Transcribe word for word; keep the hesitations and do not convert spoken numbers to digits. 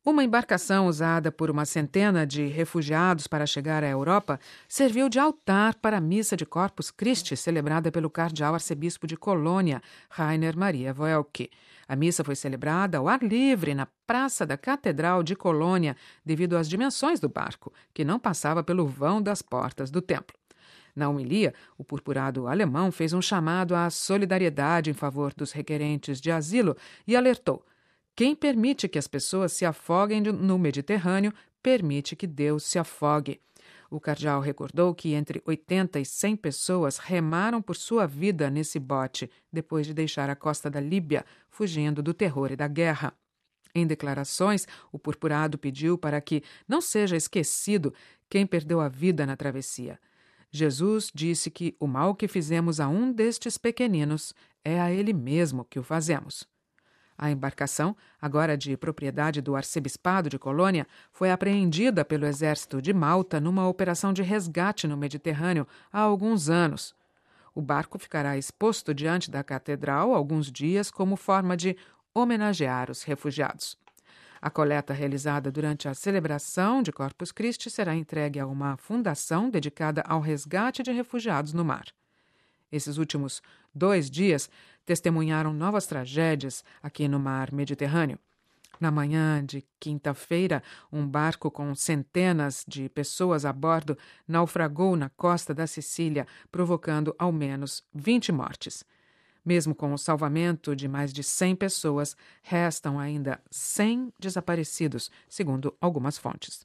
Uma embarcação usada por uma centena de refugiados para chegar à Europa serviu de altar para a missa de Corpus Christi, celebrada pelo cardeal arcebispo de Colônia, Rainer Maria Wölki. A missa foi celebrada ao ar livre na Praça da Catedral de Colônia, devido às dimensões do barco, que não passava pelo vão das portas do templo. Na homilia, o purpurado alemão fez um chamado à solidariedade em favor dos requerentes de asilo e alertou: quem permite que as pessoas se afoguem no Mediterrâneo, permite que Deus se afogue. O cardeal recordou que entre oitenta e cem pessoas remaram por sua vida nesse bote, depois de deixar a costa da Líbia, fugindo do terror e da guerra. Em declarações, o purpurado pediu para que não seja esquecido quem perdeu a vida na travessia. Jesus disse que o mal que fizemos a um destes pequeninos é a ele mesmo que o fazemos. A embarcação, agora de propriedade do arcebispado de Colônia, foi apreendida pelo exército de Malta numa operação de resgate no Mediterrâneo há alguns anos. O barco ficará exposto diante da catedral alguns dias como forma de homenagear os refugiados. A coleta realizada durante a celebração de Corpus Christi será entregue a uma fundação dedicada ao resgate de refugiados no mar. Esses últimos dois dias testemunharam novas tragédias aqui no mar Mediterrâneo. Na manhã de quinta-feira, um barco com centenas de pessoas a bordo naufragou na costa da Sicília, provocando ao menos vinte mortes. Mesmo com o salvamento de mais de cem pessoas, restam ainda cem desaparecidos, segundo algumas fontes.